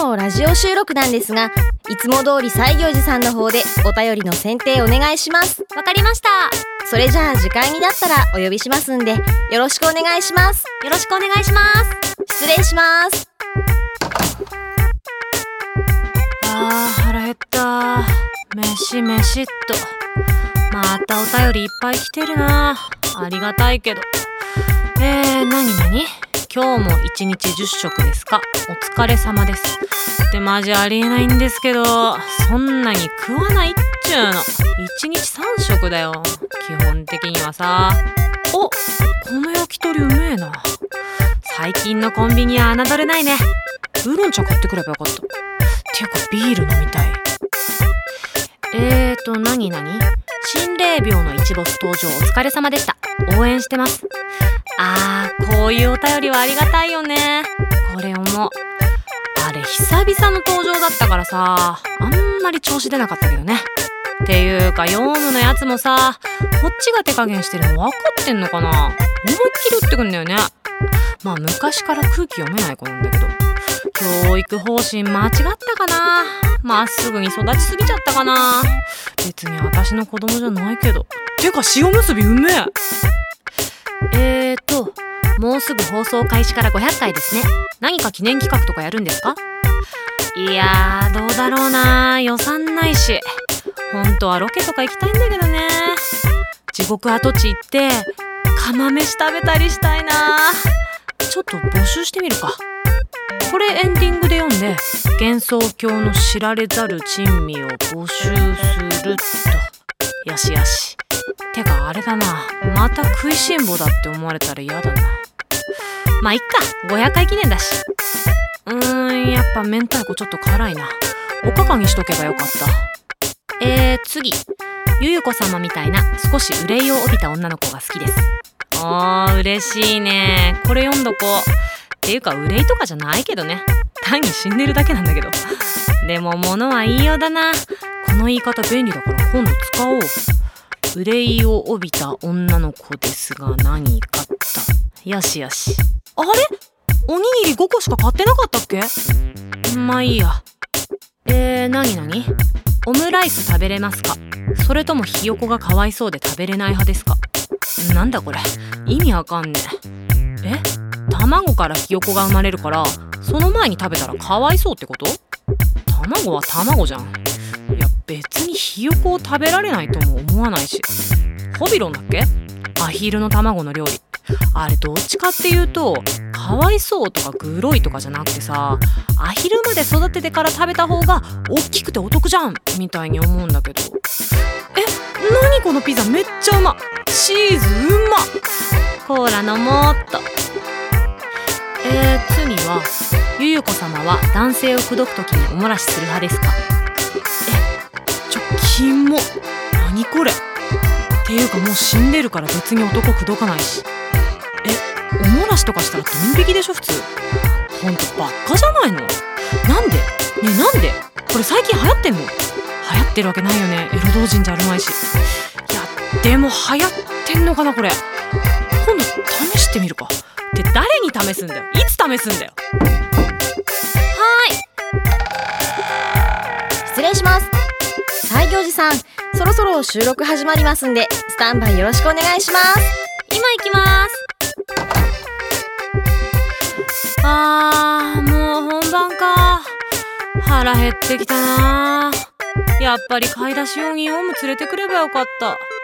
のラジオ収録なんですが、いつも通り西行寺さんの方でお便りの選定お願いします。 わかりました。 それじゃあ時間になったらお呼びしますんで、よろしくお願いします。 よろしくお願いします。 失礼します。 腹減った。飯っと。またお便りいっぱい来てるな。ありがたいけど。何今日も1日10食ですか？お疲れ様です。ってマジありえないんですけど、そんなに食わないっちゅうの。1日3食だよ、基本的にはさ。お、この焼き鳥うめえな。最近のコンビニは侮れないね。ウーロン茶買ってくればよかった。ていうかビール飲みたい。何心霊病の一ボス登場お疲れ様でした。応援してます。こういうお便りはありがたいよね。これあれ久々の登場だったからさ、あんまり調子出なかったけどね。っていうかヨウムのやつもさ、こっちが手加減してるの分かってんのかな。思いっきり打ってくんだよね。まあ昔から空気読めない子なんだけど、教育方針間違ったかな。まっすぐに育ちすぎちゃったかな。別に私の子供じゃないけど。てか塩むすびうめえ。もうすぐ放送開始から500回ですね。何か記念企画とかやるんですか？いやどうだろうな。予算ないし。本当はロケとか行きたいんだけどね。地獄跡地行って釜飯食べたりしたいな。ちょっと募集してみるか。これエンディングで読んで、幻想郷の知られざる珍味を募集すると。よしよし。てかあれだな、また食いしん坊だって思われたら嫌だな。まあいっか、500回記念だし。やっぱ明太子ちょっと辛いな。おかかにしとけばよかった。次。ゆゆこ様みたいな少し憂いを帯びた女の子が好きです。嬉しいね。これ読んどこう。っていうか憂いとかじゃないけどね。単に死んでるだけなんだけど。でも物は言いようだな。この言い方便利だから今度使おう。憂いを帯びた女の子ですが何かと。よしよし。あれ？おにぎり5個しか買ってなかったっけ？まあいいや。何？オムライス食べれますか？それともひよこがかわいそうで食べれない派ですか？なんだこれ、意味わかんねえ。卵からひよこが生まれるから、その前に食べたらかわいそうってこと？卵は卵じゃん。いや別にひよこを食べられないとも思わないし。ホビロンだっけ？アヒルの卵の料理。あれどっちかっていうと、かわいそうとかグロいとかじゃなくてさ、アヒルまで育ててから食べた方が大きくてお得じゃんみたいに思うんだけど。何このピザめっちゃうま。チーズうま。コーラ飲もうっと。次はゆゆこ様は男性を口説くときにおもらしする派ですか？キモ。何これ。っていうかもう死んでるから別に男口説かないし。おもらしとかしたらドン引きでしょ普通。ほんとばっかじゃないの。なんでなんでこれ最近流行ってんの？流行ってるわけないよね。エロ同人じゃあるまいし。いやでも流行ってんのかなこれ。今度試してみるか。って誰に試すんだよ。いつ試すんだよ。 失礼します。西行寺さん、そろそろ収録始まりますんで、スタンバイよろしくお願いします。 今行きます。もう本番か。腹減ってきたな。やっぱり買い出し用にオウム連れてくればよかった。